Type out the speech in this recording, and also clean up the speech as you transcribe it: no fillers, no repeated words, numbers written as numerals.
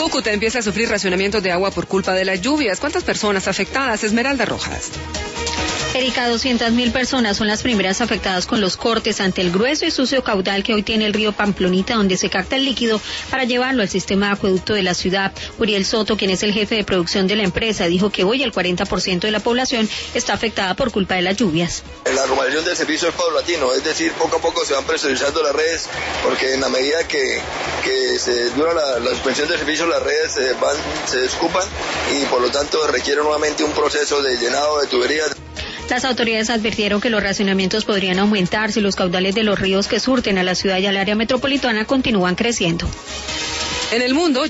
Cúcuta empieza a sufrir racionamientos de agua por culpa de las lluvias. ¿Cuántas personas afectadas? Esmeralda Rojas. Erika, 200.000 personas son las primeras afectadas con los cortes ante el grueso y sucio caudal que hoy tiene el río Pamplonita, donde se capta el líquido para llevarlo al sistema de acueducto de la ciudad. Uriel Soto, quien es el jefe de producción de la empresa, dijo que hoy el 40% de la población está afectada por culpa de las lluvias. La normalización del servicio es paulatino, es decir, poco a poco se van presurizando las redes, porque en la medida que se dura la suspensión del servicio, las redes se descupan y por lo tanto requiere nuevamente un proceso de llenado de tuberías. Las autoridades advirtieron que los racionamientos podrían aumentar si los caudales de los ríos que surten a la ciudad y al área metropolitana continúan creciendo. En el mundo,